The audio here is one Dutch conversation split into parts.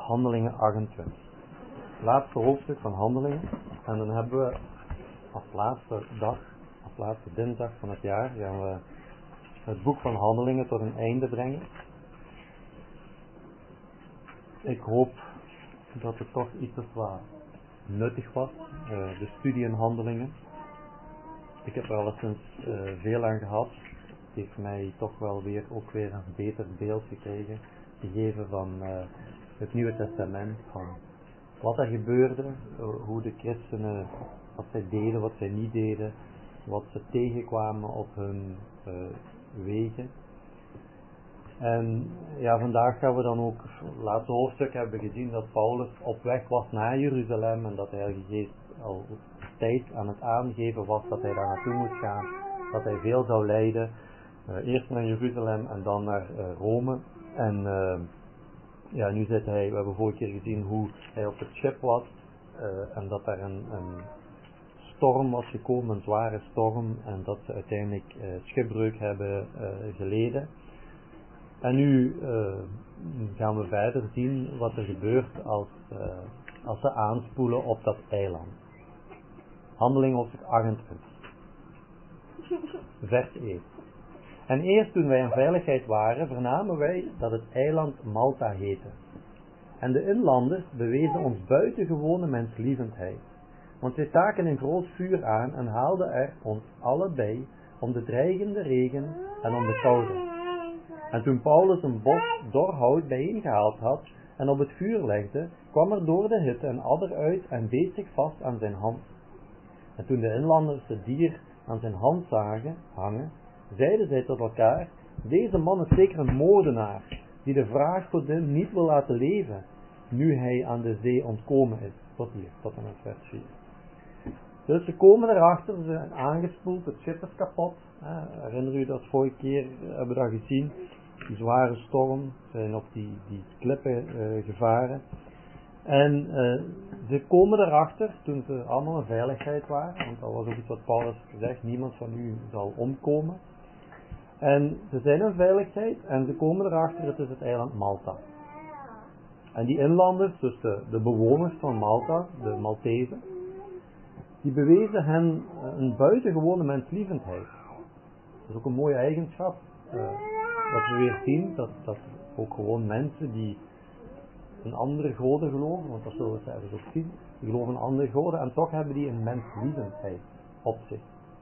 Handelingen 28. Laatste hoofdstuk van Handelingen. En dan hebben we als laatste dag, als laatste dinsdag van het jaar, gaan we het boek van Handelingen tot een einde brengen. Ik hoop dat het toch iets wat nuttig was, de studie in Handelingen. Ik heb er alleszins veel aan gehad. Het heeft mij toch wel weer een beter beeld gegeven van het Nieuwe Testament, van wat er gebeurde, hoe de christenen, wat zij deden, wat zij niet deden, wat ze tegenkwamen op hun wegen. En ja, vandaag gaan we dan ook, het laatste hoofdstuk hebben we gezien dat Paulus op weg was naar Jeruzalem en dat de Heilige Geest al tijd aan het aangeven was dat hij daar naartoe moest gaan, dat hij veel zou lijden, eerst naar Jeruzalem en dan naar Rome. En ja, nu zit hij, we hebben vorige keer gezien hoe hij op het schip was en dat er een storm was gekomen, een zware storm, en dat ze uiteindelijk schipbreuk hebben geleden. En nu gaan we verder zien wat er gebeurt als ze aanspoelen op dat eiland. Handelingen hoofdstuk 28, vers 1. En eerst toen wij in veiligheid waren, vernamen wij dat het eiland Malta heette. En de inlanders bewezen ons buitengewone menslievendheid. Want zij staken een groot vuur aan en haalden er ons allebei om de dreigende regen en om de koude. En toen Paulus een bos dor hout bijeengehaald had en op het vuur legde, kwam er door de hitte een adder uit en beet zich vast aan zijn hand. En toen de inlanders het dier aan zijn hand zagen hangen, zeiden zij tot elkaar: deze man is zeker een moordenaar, die de vraaggodin niet wil laten leven, nu hij aan de zee ontkomen is. Tot hier, tot aan het vers 4. Dus ze komen erachter, ze zijn aangespoeld, het schip is kapot. Herinner u dat vorige keer, hebben we dat gezien, die zware storm, zijn op die klippen gevaren. En ze komen erachter, toen ze allemaal in veiligheid waren, want dat was ook iets wat Paulus gezegd, niemand van u zal omkomen. En ze zijn in veiligheid en ze komen erachter, het is het eiland Malta. En die inlanders, dus de bewoners van Malta, de Maltezen, die bewezen hen een buitengewone menslievendheid. Dat is ook een mooie eigenschap, dat we weer zien, dat ook gewoon mensen die een andere goden geloven, want dat zullen we zelfs ook zien, die geloven in andere goden en toch hebben die een menslievendheid op zich.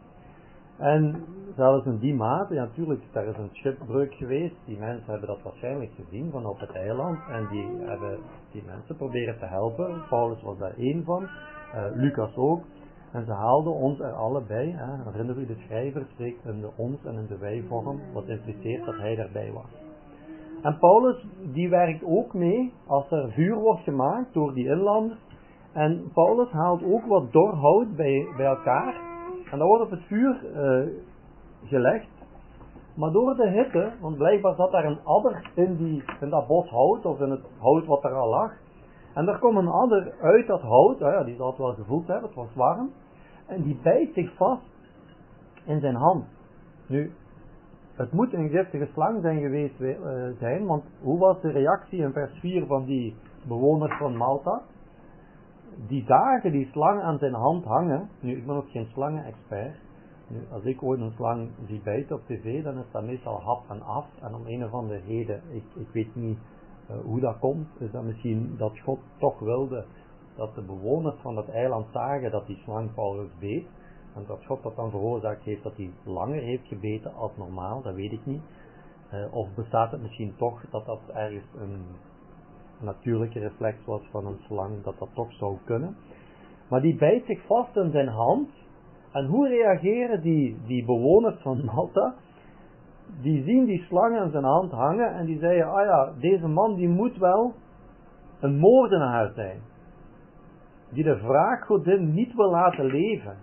En zelfs in die mate, ja, natuurlijk, er is een schipbreuk geweest, die mensen hebben dat waarschijnlijk gezien van op het eiland en die hebben die mensen proberen te helpen. Paulus was daar één van, Lucas ook. En ze haalden ons er allebei, herinner u, de schrijver spreekt in de ons en in de wij vorm, wat impliceert dat hij daarbij was. En Paulus, die werkt ook mee als er vuur wordt gemaakt door die inlanders. En Paulus haalt ook wat dor hout bij elkaar. En dat wordt op het vuur gelegd. Maar door de hitte, want blijkbaar zat daar een adder in dat bos hout, of in het hout wat er al lag. En er komt een adder uit dat hout, die zal het wel gevoeld hebben, het was warm. En die bijt zich vast in zijn hand. Nu, het moet een giftige slang zijn geweest zijn, want hoe was de reactie in vers 4 van die bewoners van Malta? Die zagen die slang aan zijn hand hangen. Nu, ik ben ook geen slangen-expert. Nu, als ik ooit een slang zie bijten op tv, dan is dat meestal hap en af. En om een of andere reden, ik weet niet hoe dat komt, is dat misschien dat God toch wilde dat de bewoners van dat eiland zagen dat die slang Paulus beet. En dat God dat dan veroorzaakt heeft dat hij langer heeft gebeten als normaal, dat weet ik niet. Of bestaat het misschien toch dat ergens een natuurlijke reflex was van een slang, dat toch zou kunnen. Maar die bijt zich vast in zijn hand. En hoe reageren die bewoners van Malta? Die zien die slang aan zijn hand hangen en die zeggen, deze man die moet wel een moordenaar zijn. Die de wraakgodin niet wil laten leven.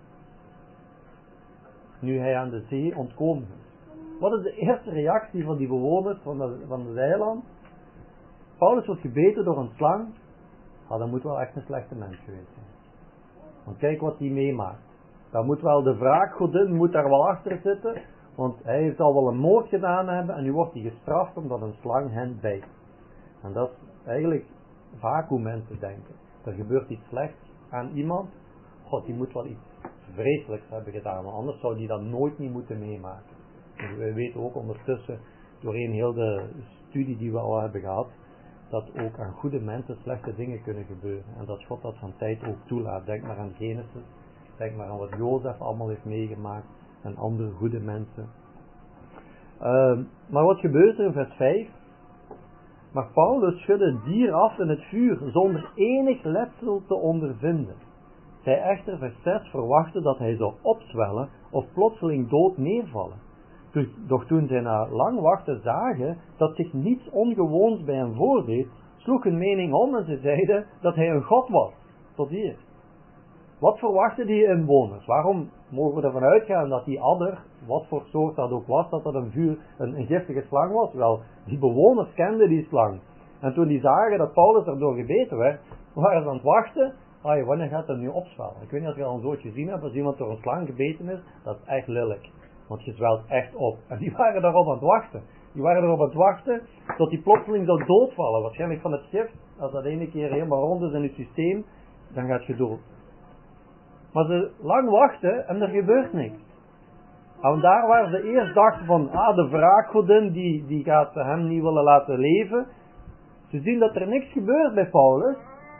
Nu hij aan de zee ontkomen is. Wat is de eerste reactie van die bewoners van het eiland? Paulus wordt gebeten door een slang. Dat moet wel echt een slechte mens geweest zijn. Want kijk wat hij meemaakt. Dan moet wel de wraakgodin moet daar wel achter zitten. Want hij heeft al wel een moord gedaan hebben. En nu wordt hij gestraft omdat een slang hen bijt. En dat is eigenlijk vaak hoe mensen denken. Er gebeurt iets slechts aan iemand, god, die moet wel iets vreselijks hebben gedaan, want anders zou die dat nooit niet moeten meemaken. Dus we weten ook ondertussen, doorheen heel de studie die we al hebben gehad, dat ook aan goede mensen slechte dingen kunnen gebeuren. En dat God dat van tijd ook toelaat. Denk maar aan Genesis, denk maar aan wat Jozef allemaal heeft meegemaakt en andere goede mensen. Maar wat gebeurt er in vers 5? Maar Paulus schudde het dier af in het vuur, zonder enig letsel te ondervinden. Zij echter, vers 6, verwachtte dat hij zou opzwellen of plotseling dood neervallen. Doch toen zij na lang wachten zagen dat zich niets ongewoons bij hem voordeed, sloeg hun mening om en ze zeiden dat hij een god was. Tot hier. Wat verwachten die inwoners? Waarom mogen we ervan uitgaan dat die adder, wat voor soort dat ook was, dat een giftige slang was? Wel, die bewoners kenden die slang. En toen die zagen dat Paulus erdoor gebeten werd, waren ze aan het wachten. Wanneer gaat dat nu opzwellen? Ik weet niet of je al zoiets gezien hebt, als iemand door een slang gebeten is, dat is echt lelijk. Want je zwelt echt op. En die waren daarop aan het wachten. Die waren erop aan het wachten tot die plotseling zou doodvallen. Waarschijnlijk van het gif. Als dat ene keer helemaal rond is in het systeem, dan gaat je dood. Maar ze lang wachten en er gebeurt niks. En daar waar ze eerst dachten van, de wraakgodin die gaat hem niet willen laten leven. Ze zien dat er niks gebeurt bij Paulus.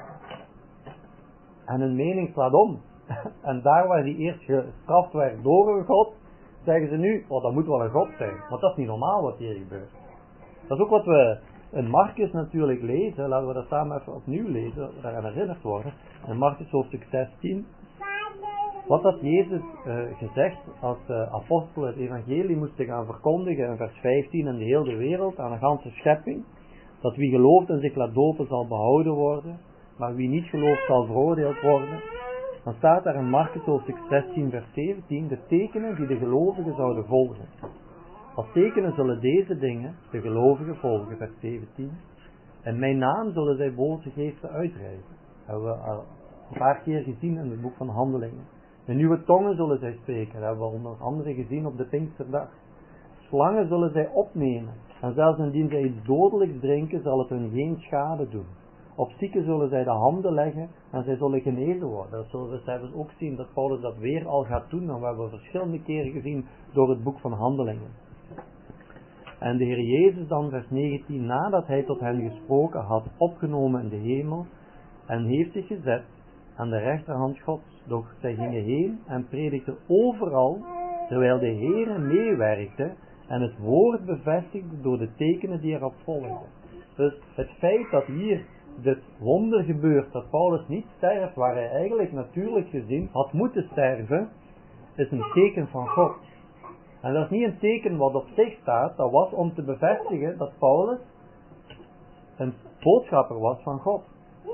En hun mening slaat om. En daar waar die eerst gestraft werd door een god, zeggen ze nu, dat moet wel een god zijn. Want dat is niet normaal wat hier gebeurt. Dat is ook wat we in Marcus natuurlijk lezen. Laten we dat samen even opnieuw lezen, daaraan herinnerd worden. In Marcus hoofdstuk 16. Wat had Jezus gezegd als apostelen het evangelie moesten gaan verkondigen in vers 15 in de hele wereld aan de ganse schepping. Dat wie gelooft en zich laat dopen zal behouden worden, maar wie niet gelooft zal veroordeeld worden. Dan staat daar in Marcus hoofdstuk 16 vers 17 de tekenen die de gelovigen zouden volgen. Als tekenen zullen deze dingen de gelovigen volgen, vers 17. En mijn naam zullen zij boze geesten uitdrijven. Dat hebben we al een paar keer gezien in het boek van Handelingen. In nieuwe tongen zullen zij spreken. Dat hebben we onder andere gezien op de Pinksterdag. Slangen zullen zij opnemen. En zelfs indien zij iets dodelijks drinken, zal het hun geen schade doen. Op zieken zullen zij de handen leggen en zij zullen genezen worden. Dat zullen we zelfs ook zien dat Paulus dat weer al gaat doen. En we hebben verschillende keren gezien door het boek van Handelingen. En de Heer Jezus dan, vers 19, nadat hij tot hen gesproken had, opgenomen in de hemel en heeft zich gezet aan de rechterhand Gods. Doch zij gingen heen en predikten overal, terwijl de Heer meewerkte en het woord bevestigde door de tekenen die erop volgden. Dus het feit dat hier dit wonder gebeurt, dat Paulus niet sterft waar hij eigenlijk natuurlijk gezien had moeten sterven, is een teken van God. En dat is niet een teken wat op zich staat, dat was om te bevestigen dat Paulus een boodschapper was van God.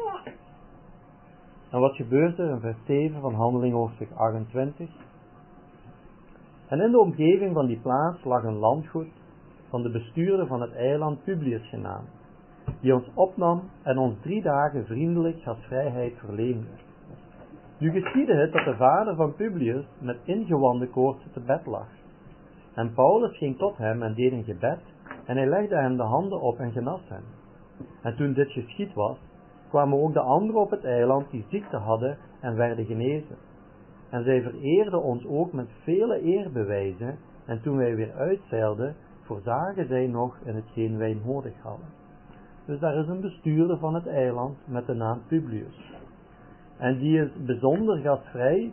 En wat gebeurt er in vers 7 van Handelingen hoofdstuk 28? En in de omgeving van die plaats lag een landgoed van de bestuurder van het eiland Publius genaamd, die ons opnam en ons 3 dagen vriendelijk gastvrijheid verleende. Nu geschiedde het dat de vader van Publius met ingewanden koorts te bed lag. En Paulus ging tot hem en deed een gebed, en hij legde hem de handen op en genas hem. En toen dit geschied was, kwamen ook de anderen op het eiland die ziekte hadden en werden genezen. En zij vereerden ons ook met vele eerbewijzen, en toen wij weer uitzeilden, voorzagen zij nog in hetgeen wij nodig hadden. Dus daar is een bestuurder van het eiland met de naam Publius. En die is bijzonder gastvrij,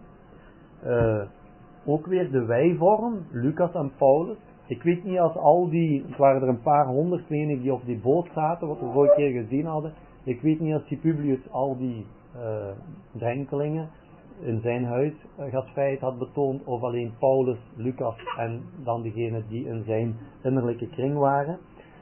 ook weer de wijvorm, Lucas en Paulus. Ik weet niet als het waren er een paar honderd die op die boot zaten, wat we vorige keer gezien hadden. Ik weet niet als die Publius al die drenkelingen in zijn huis gastvrijheid had betoond, of alleen Paulus, Lucas en dan degenen die in zijn innerlijke kring waren.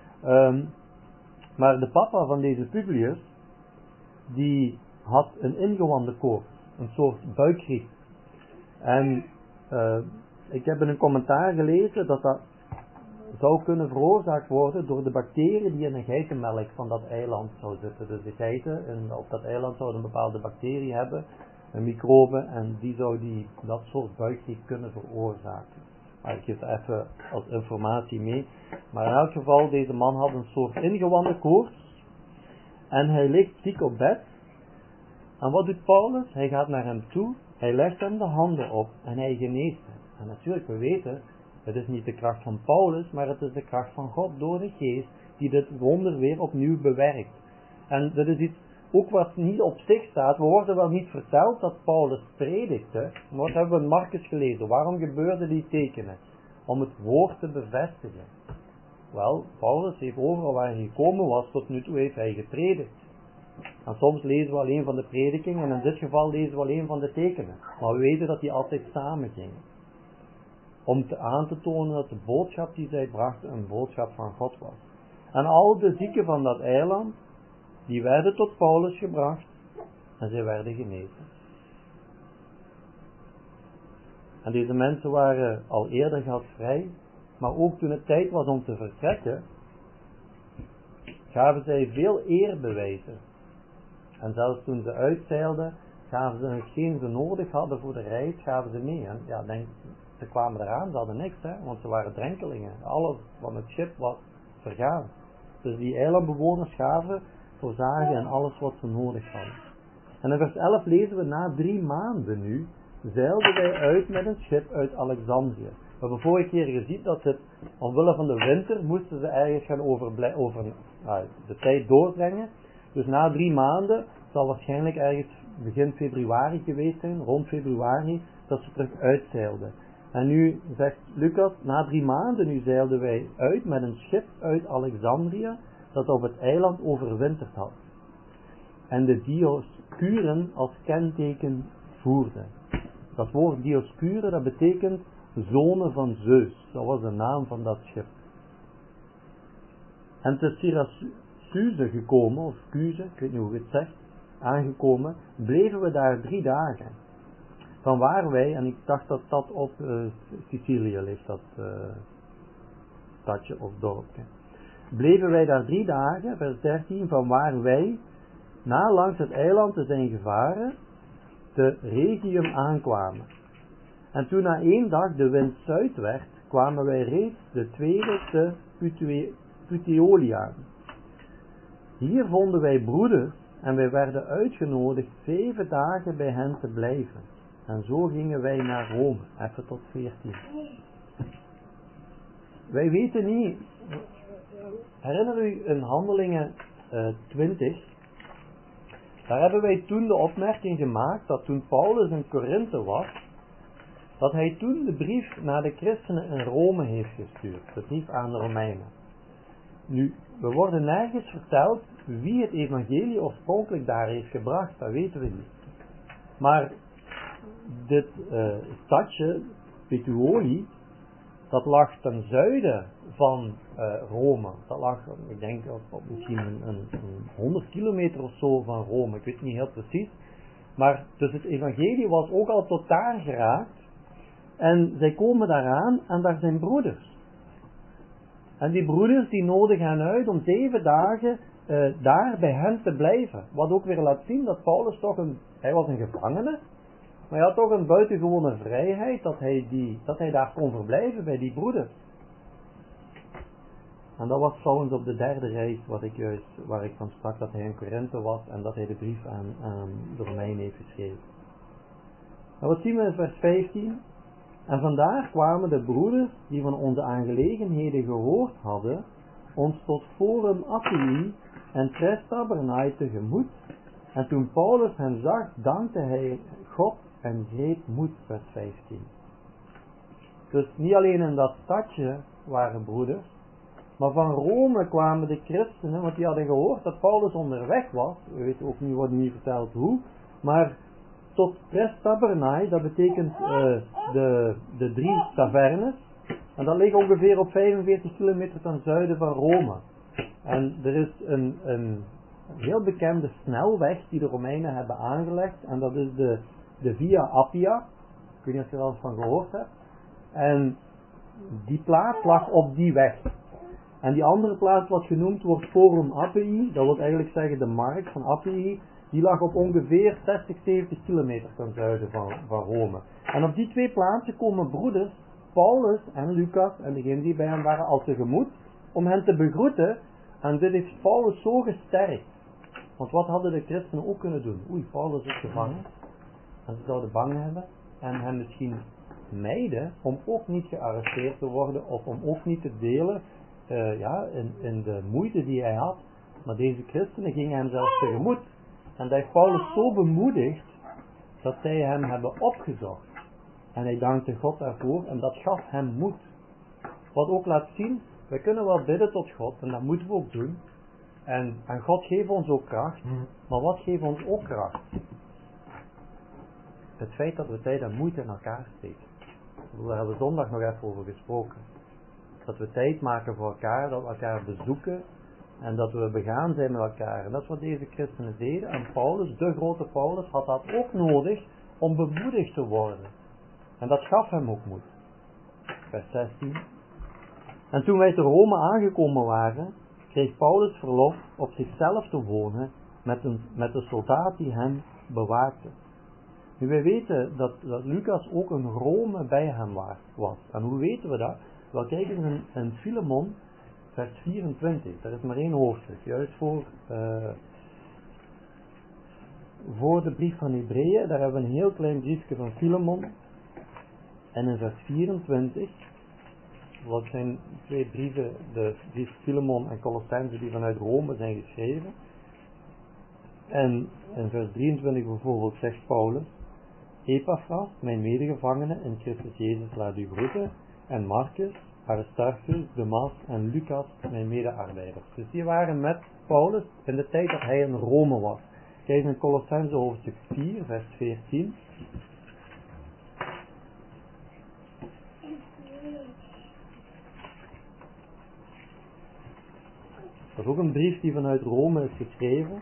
Maar de papa van deze Publius, die had een ingewanden koorts, een soort buikgriep. En ik heb in een commentaar gelezen dat dat zou kunnen veroorzaakt worden door de bacteriën die in de geitenmelk van dat eiland zou zitten. Dus de geiten op dat eiland zouden een bepaalde bacterie hebben, een microbe, en die zou dat soort buikgriep kunnen veroorzaken. Maar ik geef het even als informatie mee. Maar in elk geval, deze man had een soort ingewanden koorts. En hij ligt ziek op bed. En wat doet Paulus? Hij gaat naar hem toe, hij legt hem de handen op en hij geneest hem. En natuurlijk, we weten, het is niet de kracht van Paulus, maar het is de kracht van God door de geest die dit wonder weer opnieuw bewerkt. En dat is iets ook wat niet op zich staat. We worden wel niet verteld dat Paulus predikte, maar wat hebben we in Marcus gelezen? Waarom gebeurden die tekenen? Om het woord te bevestigen. Wel, Paulus heeft overal waar hij gekomen was, tot nu toe heeft hij gepredikt. En soms lezen we alleen van de prediking en in dit geval lezen we alleen van de tekenen. Maar we weten dat die altijd samen gingen. Om aan te tonen dat de boodschap die zij brachten een boodschap van God was. En al de zieken van dat eiland, die werden tot Paulus gebracht en zij werden genezen. En deze mensen waren al eerder gastvrij, maar ook toen het tijd was om te vertrekken, gaven zij veel eerbewijzen. En zelfs toen ze uitzeilden, gaven ze hetgeen ze nodig hadden voor de reis, gaven ze mee. En ja, ze kwamen eraan, ze hadden niks, want ze waren drenkelingen. Alles van het schip was vergaan. Dus die eilandbewoners gaven, voorzagen en alles wat ze nodig hadden. En in vers 11 lezen we, na 3 maanden nu, zeilden wij uit met een schip uit Alexandrië. We hebben vorige keer gezien dat het, omwille van de winter, moesten ze ergens gaan over de tijd doorbrengen. Dus na 3 maanden, zal waarschijnlijk ergens begin februari geweest zijn, rond februari, dat ze terug uitzeilden. En nu zegt Lucas, na 3 maanden nu zeilden wij uit met een schip uit Alexandrië, dat op het eiland overwinterd had. En de Dioscuren als kenteken voerde. Dat woord Dioscuren, dat betekent zonen van Zeus. Dat was de naam van dat schip. En te Syracuse gekomen, of Cuse, ik weet niet hoe je het zegt, aangekomen, bleven we daar 3 dagen. Van waar wij, en ik dacht dat dat op Sicilië ligt, dat stadje of dorpje. Bleven wij daar 3 dagen, vers 13, van waar wij, na langs het eiland te zijn gevaren, te Rhegium aankwamen. En toen na 1 dag de wind zuid werd, kwamen wij reeds de tweede te Puteoli aan. Hier vonden wij broeders en wij werden uitgenodigd 7 dagen bij hen te blijven. En zo gingen wij naar Rome, even tot 14. Wij weten niet, herinner u in Handelingen 20, daar hebben wij toen de opmerking gemaakt dat toen Paulus in Korinthe was, dat hij toen de brief naar de christenen in Rome heeft gestuurd, de brief aan de Romeinen. Nu, we worden nergens verteld wie het evangelie oorspronkelijk daar heeft gebracht, dat weten we niet. Maar dit stadje, Puteoli, dat lag ten zuiden van Rome. Dat lag, ik denk, op misschien een 100 kilometer of zo van Rome. Ik weet niet heel precies. Maar dus het evangelie was ook al tot daar geraakt. En zij komen daaraan en daar zijn broeders. En die broeders die nodigen hen uit om 7 dagen daar bij hen te blijven. Wat ook weer laat zien dat Paulus toch hij was een gevangene. Maar hij had toch een buitengewone vrijheid dat hij daar kon verblijven bij die broeders. En dat was trouwens op de 3e reis waar ik van sprak, dat hij in Korinthe was en dat hij de brief aan de Romeinen heeft geschreven. En wat zien we in vers 15? En vandaar kwamen de broeders die van onze aangelegenheden gehoord hadden, ons tot Forum Appii en Tres Tabernae tegemoet. En toen Paulus hen zag, dankte hij God en greep moed, vers 15. Dus niet alleen in dat stadje waren broeders, maar van Rome kwamen de christenen, want die hadden gehoord dat Paulus onderweg was. We weten ook niet, wordt niet verteld hoe, maar tot Tres Tabernae, dat betekent de 3 tavernes. En dat ligt ongeveer op 45 kilometer ten zuiden van Rome. En er is een heel bekende snelweg die de Romeinen hebben aangelegd. En dat is de Via Appia. Ik weet niet of je er al eens van gehoord hebt. En die plaats lag op die weg. En die andere plaats wat genoemd wordt Forum Appii, dat wil eigenlijk zeggen de markt van Appii, die lag op ongeveer 60, 70 kilometer ten zuiden van Rome. En op die 2 plaatsen komen broeders, Paulus en Lucas en degenen die bij hem waren al tegemoet, om hen te begroeten. En dit heeft Paulus zo gesterkt. Want wat hadden de christenen ook kunnen doen? Oei, Paulus is gevangen. En ze zouden bang hebben en hem misschien mijden om ook niet gearresteerd te worden of om ook niet te delen in de moeite die hij had. Maar deze christenen gingen hem zelfs tegemoet. En dat heeft Paulus zo bemoedigd dat zij hem hebben opgezocht. En hij dankte God daarvoor en dat gaf hem moed. Wat ook laat zien, wij kunnen wel bidden tot God en dat moeten we ook doen. En God geeft ons ook kracht, maar wat geeft ons ook kracht? Het feit dat we tijd en moeite in elkaar steken. Daar hebben we zondag nog even over gesproken. Dat we tijd maken voor elkaar, dat we elkaar bezoeken en dat we begaan zijn met elkaar. En dat is wat deze christenen deden. En Paulus, de grote Paulus, had dat ook nodig om bemoedigd te worden. En dat gaf hem ook moed. Vers 16. En toen wij te Rome aangekomen waren, kreeg Paulus verlof op zichzelf te wonen met de soldaat die hem bewaakte. Nu wij weten dat Lucas ook een Rome bij hem was. En hoe weten we dat? Wel kijken in Filemon, vers 24. Er is maar één hoofdstuk, juist voor de brief van Hebreeën. Daar hebben we een heel klein briefje van Filemon. En in vers 24, wat zijn twee brieven, de brief Filemon en Colossense die vanuit Rome zijn geschreven. En in vers 23 bijvoorbeeld zegt Paulus: Epaphras, mijn medegevangene in Christus Jezus, laat u groeten. En Marcus, Aristarchus, Demas en Lucas, mijn medearbeiders. Dus die waren met Paulus in de tijd dat hij in Rome was. Kijk in Colossense hoofdstuk 4, vers 14. Dat is ook een brief die vanuit Rome is geschreven.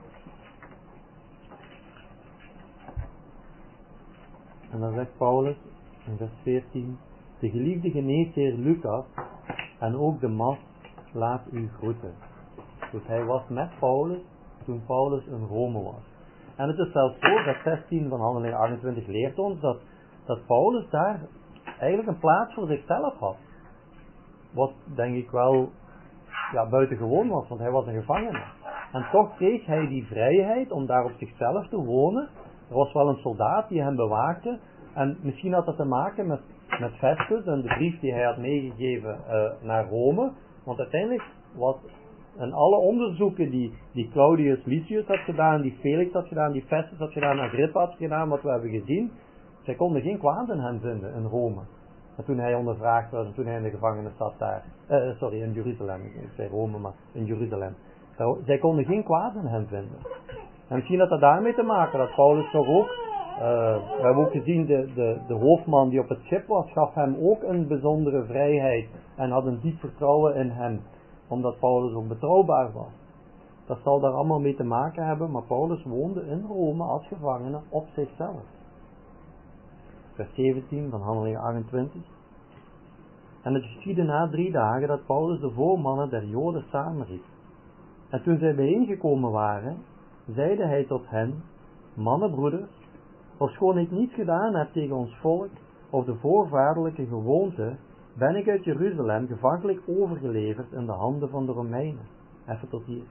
En dan zegt Paulus in vers 14: de geliefde geneesheer Lucas en ook Demas laat u groeten. Dus hij was met Paulus toen Paulus in Rome was. En het is zelfs zo, vers 16 van Handelingen 28 leert ons dat Paulus daar eigenlijk een plaats voor zichzelf had. Wat denk ik wel buitengewoon was, want hij was een gevangene. En toch kreeg hij die vrijheid om daar op zichzelf te wonen. Er was wel een soldaat die hem bewaakte. En misschien had dat te maken met Festus en de brief die hij had meegegeven naar Rome. Want uiteindelijk was in alle onderzoeken die Claudius Lysius had gedaan, die Felix had gedaan, die Festus had gedaan, Agrippa had gedaan, wat we hebben gezien, zij konden geen kwaad in hem vinden in Rome. En toen hij ondervraagd was en toen hij in de gevangenis zat daar, in Jeruzalem, ik zei Rome, maar in Jeruzalem. Zij konden geen kwaad in hem vinden. En misschien had dat daarmee te maken, dat Paulus toch ook, we hebben ook gezien, de hoofdman die op het schip was, gaf hem ook een bijzondere vrijheid en had een diep vertrouwen in hem, omdat Paulus ook betrouwbaar was. Dat zal daar allemaal mee te maken hebben, maar Paulus woonde in Rome als gevangene op zichzelf. Vers 17 van Handelingen 28. En het geschiedde na 3 dagen dat Paulus de voormannen der Joden samenriep. En toen zij bijeengekomen waren, zeide hij tot hen: mannen, broeders, ofschoon ik niets gedaan heb tegen ons volk of de voorvaderlijke gewoonte, ben ik uit Jeruzalem gevankelijk overgeleverd in de handen van de Romeinen. Even tot hier.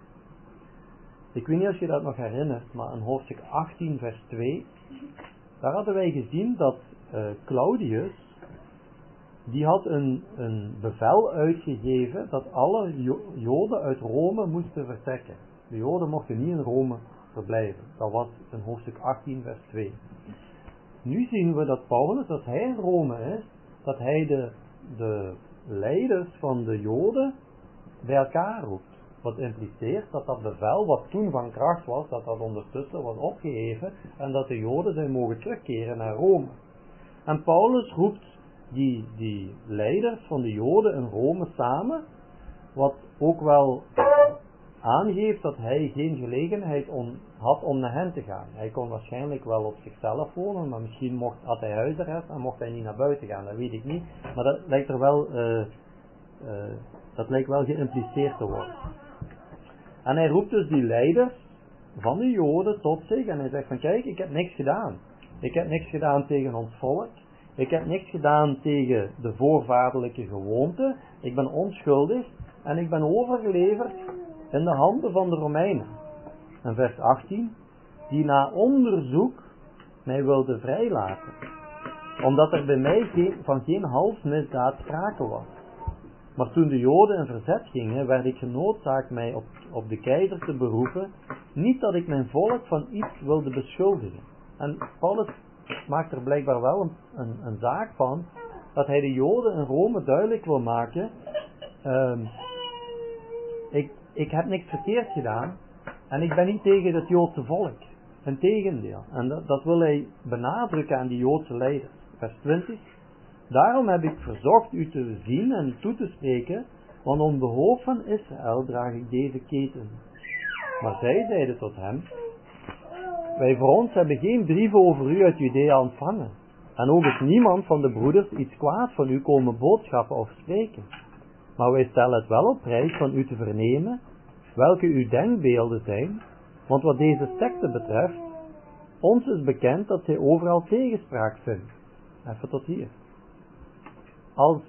Ik weet niet of je dat nog herinnert, maar in hoofdstuk 18 vers 2, daar hadden wij gezien dat Claudius, die had een bevel uitgegeven dat alle Joden uit Rome moesten vertrekken. De Joden mochten niet in Rome verblijven. Dat was in hoofdstuk 18 vers 2. Nu zien we dat Paulus, dat hij in Rome is, dat hij de leiders van de Joden bij elkaar roept. Wat impliceert dat dat bevel, wat toen van kracht was, dat ondertussen was opgeheven en dat de Joden zijn mogen terugkeren naar Rome. En Paulus roept die leiders van de Joden in Rome samen, wat ook wel aangeeft dat hij geen gelegenheid had om naar hen te gaan. Hij kon waarschijnlijk wel op zichzelf wonen, maar misschien had hij huisarrest en mocht hij niet naar buiten gaan, dat weet ik niet. Maar dat lijkt er wel, dat lijkt wel geïmpliceerd te worden. En hij roept dus die leiders van de Joden tot zich en hij zegt van kijk, ik heb niks gedaan. Ik heb niks gedaan tegen ons volk. Ik heb niks gedaan tegen de voorvaderlijke gewoonte. Ik ben onschuldig en ik ben overgeleverd in de handen van de Romeinen. en vers 18, die na onderzoek mij wilde vrijlaten, omdat er bij mij van geen halfmisdaad sprake was. Maar toen de Joden in verzet gingen, werd ik genoodzaakt mij op de keizer te beroepen, niet dat ik mijn volk van iets wilde beschuldigen. En Paulus maakt er blijkbaar wel een zaak van, dat hij de Joden in Rome duidelijk wil maken, ik heb niks verkeerd gedaan, en ik ben niet tegen het Joodse volk. Integendeel. En dat wil hij benadrukken aan die Joodse leiders. Vers 20. Daarom heb ik verzocht u te zien en toe te spreken, want om de hoofd van Israël draag ik deze keten. Maar zij zeiden tot hem, wij voor ons hebben geen brieven over u uit Judea ontvangen. En ook is niemand van de broeders iets kwaad van u komen boodschappen of spreken. Maar wij stellen het wel op prijs van u te vernemen, welke uw denkbeelden zijn, want wat deze secte betreft, ons is bekend dat zij overal tegenspraak vindt. Even tot hier. Als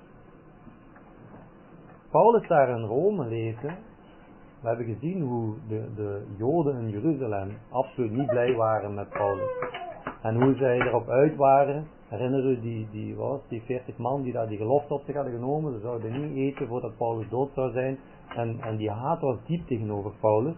Paulus daar in Rome leefde, we hebben gezien hoe de Joden in Jeruzalem absoluut niet blij waren met Paulus. En hoe zij erop uit waren, herinner u die 40 man die daar die gelofte op zich hadden genomen, ze zouden niet eten voordat Paulus dood zou zijn. En die haat was diep tegenover Paulus.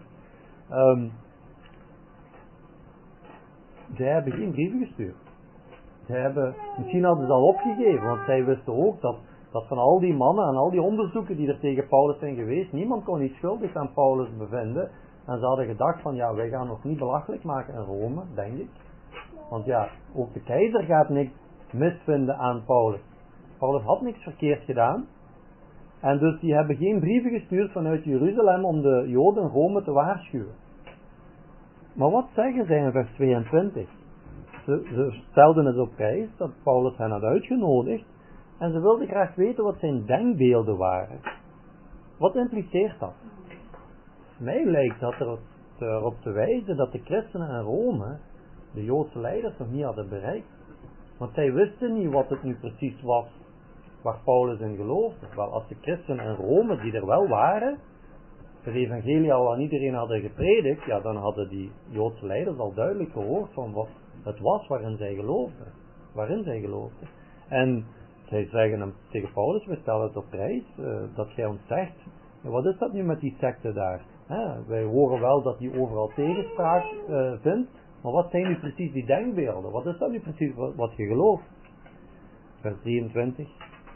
Zij hebben geen brieven gestuurd. Misschien hadden ze al opgegeven, want zij wisten ook dat van al die mannen en al die onderzoeken die er tegen Paulus zijn geweest, niemand kon iets schuldig aan Paulus bevinden. En ze hadden gedacht van, ja, wij gaan nog niet belachelijk maken in Rome, denk ik. Want ja, ook de keizer gaat niks misvinden aan Paulus. Paulus had niks verkeerd gedaan. En dus die hebben geen brieven gestuurd vanuit Jeruzalem om de Joden in Rome te waarschuwen. Maar wat zeggen zij in vers 22? Ze stelden het op prijs dat Paulus hen had uitgenodigd en ze wilden graag weten wat zijn denkbeelden waren. Wat impliceert dat? Mij lijkt dat erop te wijzen dat de christenen in Rome de Joodse leiders nog niet hadden bereikt. Want zij wisten niet wat het nu precies was waar Paulus in geloofde. Wel, als de christenen in Rome, die er wel waren, het evangelie al aan iedereen hadden gepredikt, ja, dan hadden die Joodse leiders al duidelijk gehoord van wat het was waarin zij geloofden. En zij zeggen hem tegen Paulus, we stellen het op prijs, dat jij ons zegt, wat is dat nu met die secte daar? Wij horen wel dat die overal tegenspraak vindt, maar wat zijn nu precies die denkbeelden? Wat is dat nu precies wat je gelooft? Vers 23.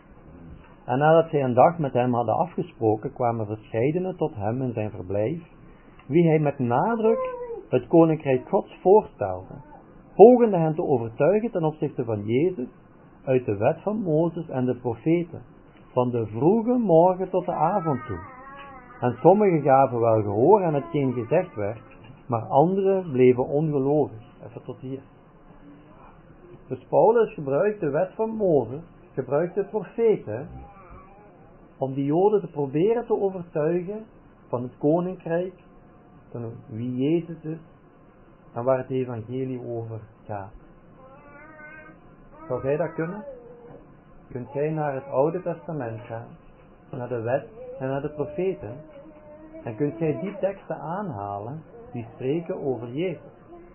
En nadat zij een dag met hem hadden afgesproken, kwamen verscheidenen tot hem in zijn verblijf, wie hij met nadruk het koninkrijk Gods voorstelde, pogende hen te overtuigen ten opzichte van Jezus, uit de wet van Mozes en de profeten, van de vroege morgen tot de avond toe. En sommigen gaven wel gehoor aan hetgeen gezegd werd, maar anderen bleven ongelovig. Even tot hier. Dus Paulus gebruikt de wet van Mozes, gebruikt de profeten, om die Joden te proberen te overtuigen van het koninkrijk, van wie Jezus is en waar het evangelie over gaat. Zou jij dat kunnen? Kunt jij naar het Oude Testament gaan, naar de wet en naar de profeten, en kunt jij die teksten aanhalen die spreken over Jezus?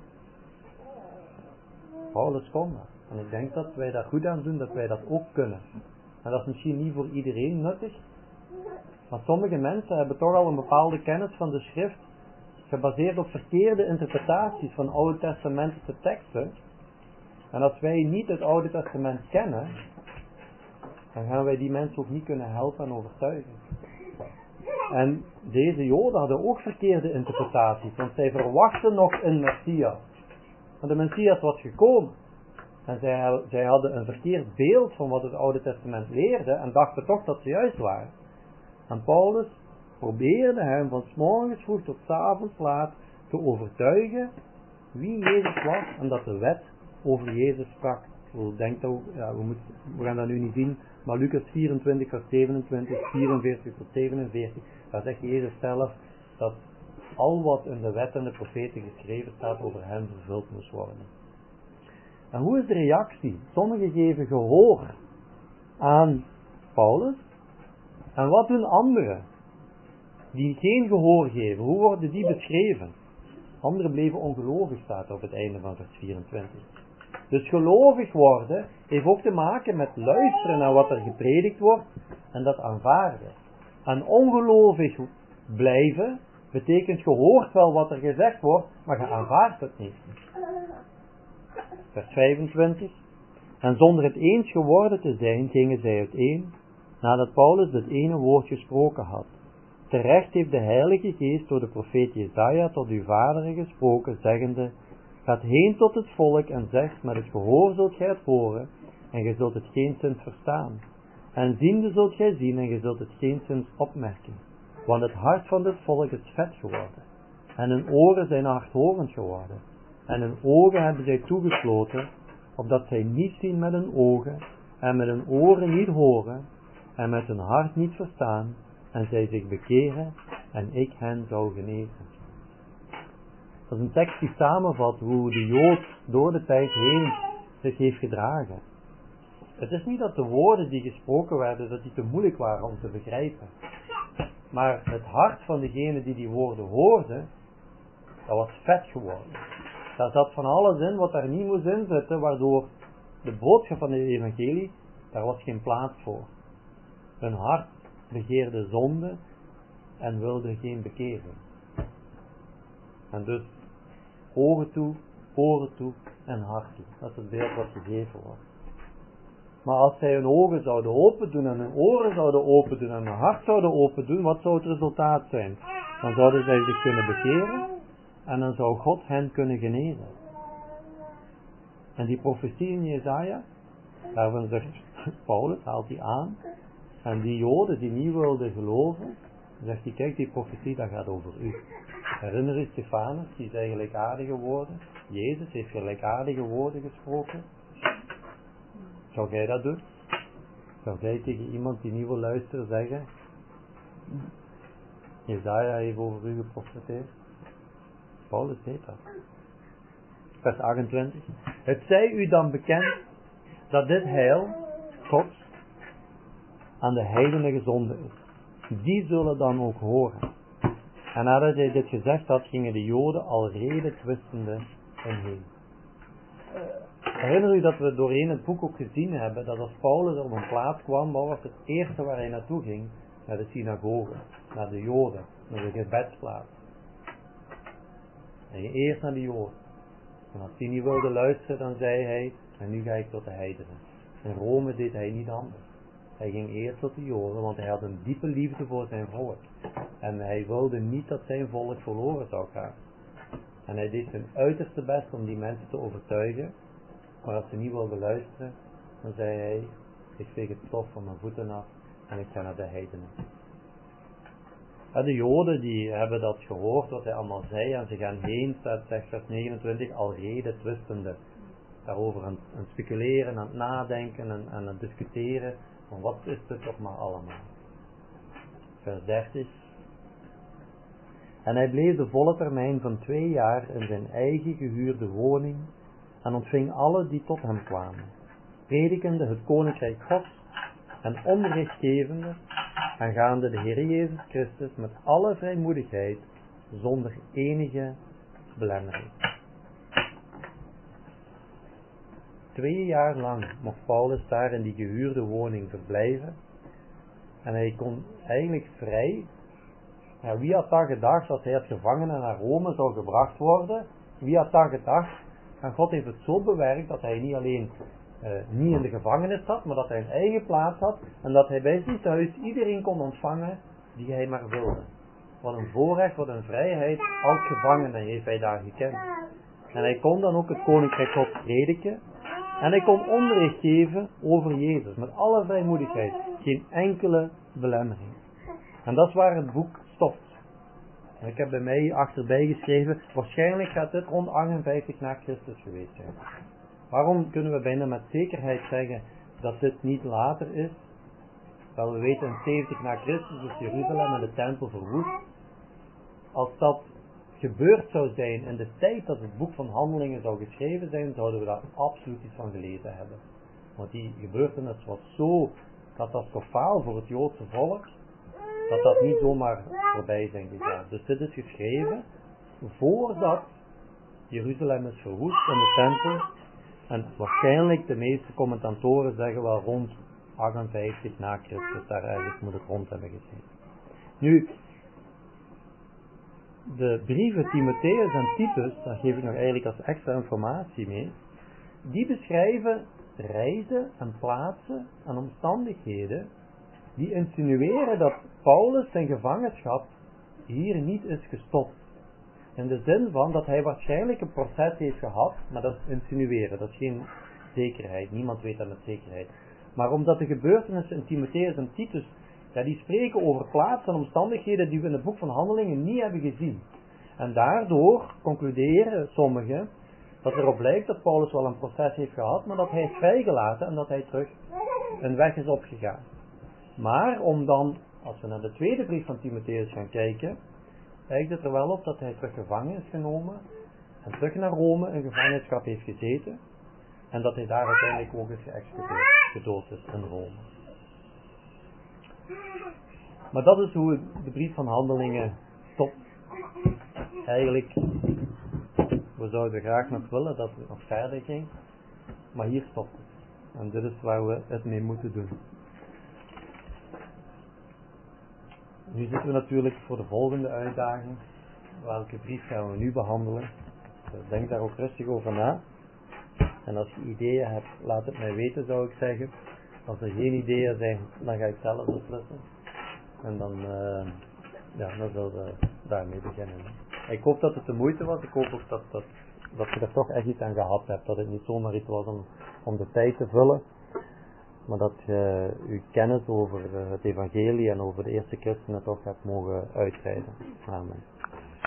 Paulus kon dat. En ik denk dat wij daar goed aan doen dat wij dat ook kunnen. En dat is misschien niet voor iedereen nuttig, maar sommige mensen hebben toch al een bepaalde kennis van de schrift, gebaseerd op verkeerde interpretaties van Oude Testamentische teksten. En als wij niet het Oude Testament kennen, dan gaan wij die mensen ook niet kunnen helpen en overtuigen. En deze Joden hadden ook verkeerde interpretaties, want zij verwachten nog een Messias. Want de Messias was gekomen. En zij hadden een verkeerd beeld van wat het Oude Testament leerde en dachten toch dat ze juist waren. En Paulus probeerde hem van 's morgens vroeg tot 's avonds laat te overtuigen wie Jezus was en dat de wet over Jezus sprak. Ik denk dat we gaan dat nu niet zien, maar Lucas 24 vers 27, 44 tot 47, daar zegt Jezus zelf dat al wat in de wet en de profeten geschreven staat over hem vervuld moest worden. En hoe is de reactie? Sommigen geven gehoor aan Paulus. En wat doen anderen die geen gehoor geven? Hoe worden die beschreven? Anderen bleven ongelovig, staat er op het einde van vers 24. Dus gelovig worden heeft ook te maken met luisteren naar wat er gepredikt wordt en dat aanvaarden. En ongelovig blijven betekent je hoort wel wat er gezegd wordt, maar je aanvaardt het niet. Vers 25. En zonder het eens geworden te zijn, gingen zij uiteen, nadat Paulus het ene woord gesproken had. Terecht heeft de Heilige Geest door de profeet Jesaja tot uw vaderen gesproken, zeggende, gaat heen tot het volk en zegt, met het gehoor zult gij het horen, en gij zult het geenszins verstaan. En ziende zult gij zien, en gij zult het geenszins opmerken. Want het hart van dit volk is vet geworden, en hun oren zijn hardhorend geworden, en hun ogen hebben zij toegesloten, opdat zij niet zien met hun ogen, en met hun oren niet horen, en met hun hart niet verstaan, en zij zich bekeren, en ik hen zou genezen. Dat is een tekst die samenvat hoe de Jood door de tijd heen zich heeft gedragen. Het is niet dat de woorden die gesproken werden, dat die te moeilijk waren om te begrijpen. Maar het hart van degene die woorden hoorde, dat was vet geworden. Daar zat van alles in wat daar niet moest in zitten, waardoor de boodschap van de evangelie, daar was geen plaats voor. Hun hart begeerde zonde en wilde geen bekering. En dus oren toe en hart toe. Dat is het beeld wat gegeven wordt. Maar als zij hun ogen zouden open doen en hun oren zouden open doen en hun hart zouden open doen, wat zou het resultaat zijn? Dan zouden zij zich kunnen bekeren en dan zou God hen kunnen genezen. En die profetie in Jesaja, daarvan zegt Paulus, haalt hij aan. En die Joden die niet wilden geloven, zegt hij, kijk, die profetie dat gaat over u. Herinner je Stefanus, die zei gelijkaardige woorden. Jezus heeft gelijkaardige woorden gesproken. Zou jij dat doen? Zou jij tegen iemand die niet wil luisteren zeggen, Jesaja heeft over u geprofeteerd? Paulus deed dat. Vers 28. Het zij u dan bekend dat dit heil, Gods, aan de heidenen gezonden is. Die zullen dan ook horen. En nadat hij dit gezegd had, gingen de Joden alrede twistende omheen. Herinner u dat we doorheen het boek ook gezien hebben, dat als Paulus op een plaats kwam, wat was het eerste waar hij naartoe ging? Naar de synagoge, naar de Joden, naar de gebedsplaats. En eerst naar de Joden. En als die niet wilde luisteren, dan zei hij, en nu ga ik tot de heidenen. In Rome deed hij niet anders. Hij ging eerst tot de Joden, want hij had een diepe liefde voor zijn volk. En hij wilde niet dat zijn volk verloren zou gaan. En hij deed zijn uiterste best om die mensen te overtuigen. Maar als ze niet wilden luisteren, dan zei hij, ik veeg het stof van mijn voeten af en ik ga naar de heidenen. En de Joden die hebben dat gehoord, wat hij allemaal zei, en ze gaan heen, staat vers 29, alrede twistende. Daarover aan het speculeren, aan het nadenken en aan het discussiëren. Van wat is het toch maar allemaal. Vers 30. En hij bleef de volle termijn van 2 jaar in zijn eigen gehuurde woning en ontving alle die tot hem kwamen, predikende het koninkrijk Gods en onderricht gevende aangaande de Heer Jezus Christus met alle vrijmoedigheid, zonder enige belemmering. 2 jaar lang mocht Paulus daar in die gehuurde woning verblijven en hij kon eigenlijk vrij. Ja, wie had dat gedacht dat hij als gevangene naar Rome zou gebracht worden? Wie had dat gedacht? En God heeft het zo bewerkt dat hij niet alleen niet in de gevangenis zat, maar dat hij een eigen plaats had en dat hij bij zijn thuis iedereen kon ontvangen die hij maar wilde. Wat een voorrecht, wat een vrijheid, als gevangene heeft hij daar gekend. En hij kon dan ook het koninkrijk God prediken en hij kon onderricht geven over Jezus met alle vrijmoedigheid, geen enkele belemmering. En dat is waar het boek stopt. En ik heb bij mij achterbij geschreven, waarschijnlijk gaat dit rond 58 na Christus geweest zijn. Waarom kunnen we bijna met zekerheid zeggen dat dit niet later is? Wel, we weten in 70 na Christus is Jeruzalem en de tempel verwoest. Als dat gebeurd zou zijn in de tijd dat het boek van Handelingen zou geschreven zijn, zouden we daar absoluut iets van gelezen hebben. Want die gebeurtenis was zo catastrofaal voor het Joodse volk, dat niet zomaar voorbij zijn gegaan. Dus dit is geschreven voordat Jeruzalem is verwoest en de tempel. En waarschijnlijk de meeste commentatoren zeggen wel rond 58 na Christus, daar ergens moet het rond hebben gezeten. Nu, de brieven Timotheus en Titus, daar geef ik nog eigenlijk als extra informatie mee, die beschrijven reizen en plaatsen en omstandigheden die insinueren dat Paulus zijn gevangenschap hier niet is gestopt. In de zin van dat hij waarschijnlijk een proces heeft gehad, maar dat is insinueren, dat is geen zekerheid, niemand weet dat met zekerheid. Maar omdat de gebeurtenissen in Timotheus en Titus, ja, die spreken over plaatsen en omstandigheden die we in het boek van Handelingen niet hebben gezien. En daardoor concluderen sommigen dat erop lijkt dat Paulus wel een proces heeft gehad, maar dat hij is vrijgelaten en dat hij terug een weg is opgegaan. Maar om dan, als we naar de tweede brief van Timotheus gaan kijken, lijkt het er wel op dat hij terug gevangen is genomen en terug naar Rome in gevangenschap heeft gezeten en dat hij daar uiteindelijk ook is geëxecuteerd, gedood is in Rome. Maar dat is hoe de brief van Handelingen stopt. Eigenlijk, we zouden graag nog willen dat het nog verder ging, maar hier stopt het. En dit is waar we het mee moeten doen. Nu zitten we natuurlijk voor de volgende uitdaging. Welke brief gaan we nu behandelen? Denk daar ook rustig over na. En als je ideeën hebt, laat het mij weten, zou ik zeggen. Als er geen ideeën zijn, dan ga ik zelf beslissen. En dan zullen we daarmee beginnen. Ik hoop dat het de moeite was. Ik hoop ook dat je er toch echt iets aan gehad hebt. Dat het niet zomaar iets was om de tijd te vullen. Maar dat je uw kennis over het evangelie en over de eerste christenen toch hebt mogen uitbreiden. Amen.